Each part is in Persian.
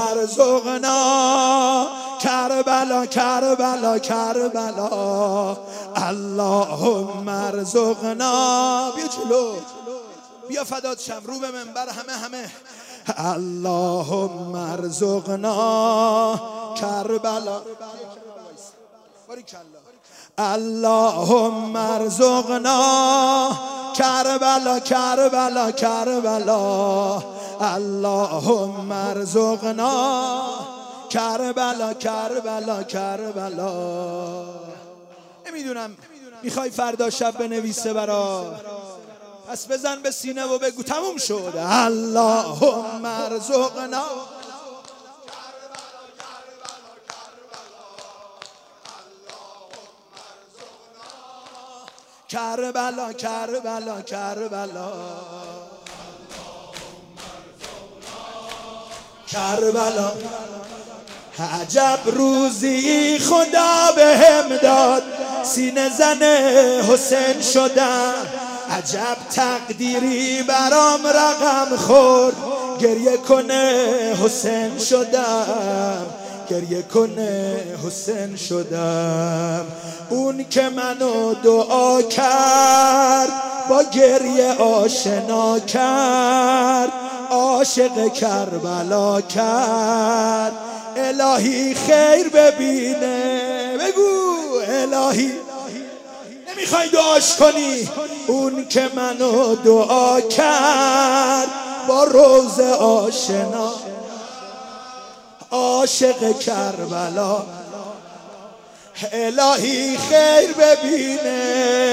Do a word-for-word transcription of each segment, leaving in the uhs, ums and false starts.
ارزقنا کربلا کربلا کربلا اللهم ارزقنا. بیا جلو، بیا فدات شم، رو به منبر همه همه. اللهم ارزقنا کربلا. اللهم ارزقنا کربلا کربلا کربلا اللهم ارزقنا کربلا کربلا کربلا. نمیدونم میخوای فردا شب بنویسه برا، پس بزن به سینه و بگو تموم شد. اللهم ارزقنا کربلا کربلا کربلا کربلا. عجب روزی خدا بهم داد، سینه زن حسین شدم. عجب تقدیری برام رقم خورد، گریه کنه حسین شدم، گریه کنه حسین شدم. اون که منو دعا کرد با گریه آشنا کرد، عاشق کربلا کرد. الهی خیر ببینه، بگو الهی. نمیخوای دعاش کنی؟ اون که منو دعا کرد با روز آشنا، عاشق کربلا. الهی خیر ببینه.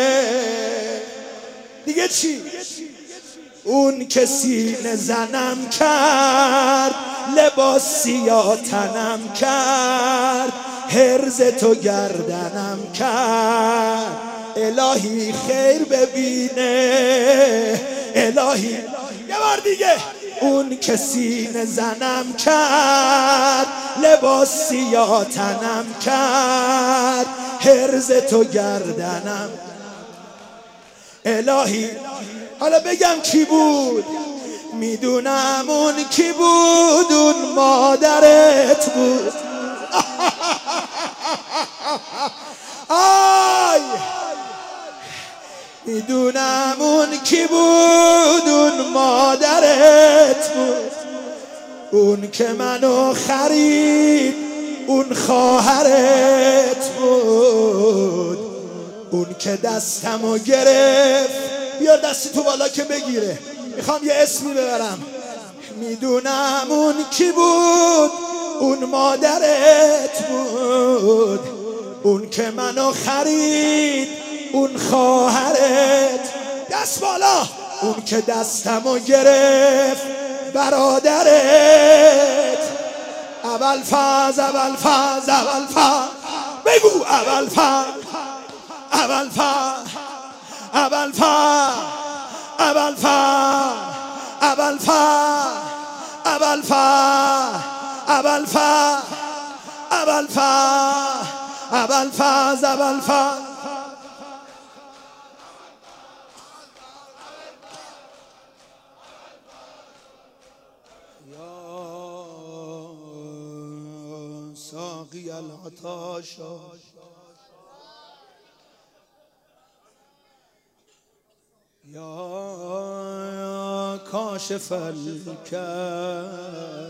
دیگه چی؟ اون که سینه زنم کرد، لباس سیاه تنم کرد، هرز تو گردنم کرد. الهی خیر ببینه. الهی یه بار دیگه. اون که سینه زنم کرد، لباس سیاه تنم کرد، هرز تو گردنم. الهی حالا بگم کی بود؟ میدونم اون کی بود، اون مادرت بود. آی میدونم اون کی بود، اون مادرت بود. اون که منو خرید، اون خواهرت بود. اون که دستمو گرفت، بیار دستی تو بالا که بگیره، میخوام یه اسمی ببرم. میدونم اون کی بود، اون مادرت بود. اون که منو خرید، اون خواهرت. دست بالا. اون که دستمو گرفت، برادرت. اول فاز اول فاز اول فاز. بگو اول فاز اول فاز اول فاز اول فاز اول فاز اول فاز اول فاز اول فاز اول فاز اول فاز. ساقی العطاشا یا کاشف الکرب.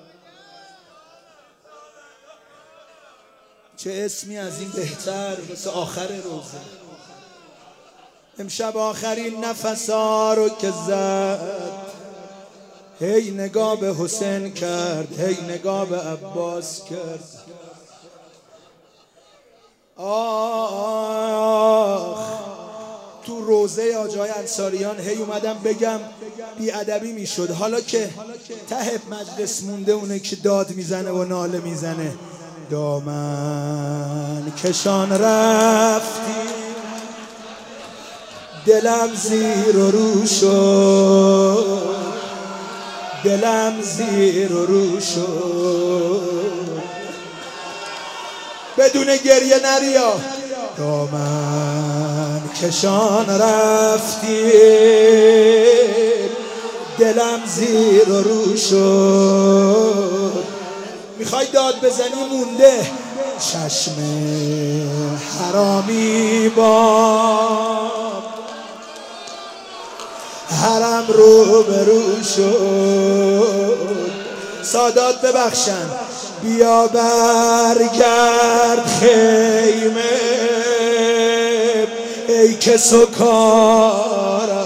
چه اسمی از این بهتر واسه آخر روزه. امشب آخرین نفسا رو که زد، هی نگاه به حسین کرد، هی نگاه به عباس کرد. آخ تو روزه آجای انصاریان هی اومدم بگم بیادبی میشد. حالا که ته مجلس مونده اونه که داد میزنه و ناله میزنه. دامن کشان رفتی، دلم زیر و رو شد، دلم زیر و رو شد. بدون گریه نریا. دامن کشان رفتی، دلم زیر و رو شد، میخوای داد بزنی مونده. چشم حرامی با حرم رو برو شد. سادات ببخشن. بیا برگرد خیمه ای که سکارا،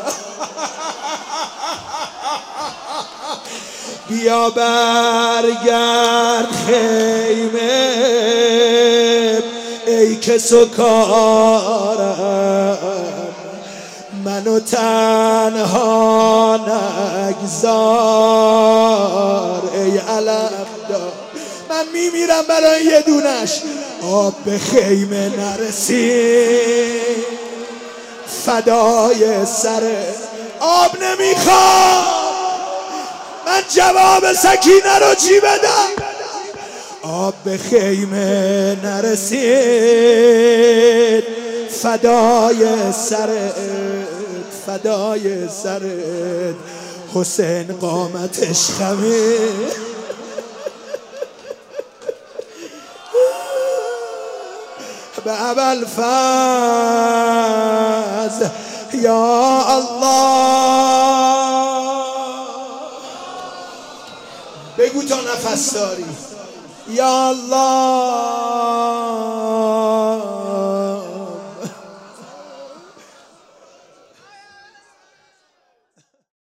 بیا برگرد خیمه ای که سکارم، منو تنها نگذار ای علمدار. من میمیرم برای یه دونش. آب به خیمه نرسید فدای سر آب نمیخواد. من جواب سکینه رو چی بدم؟ آب به خیمه نرسید فدای سرت فدای سرت حسین قامتش خمه. به ابوالفضل یا الله بگو تا نفس داری. یا الله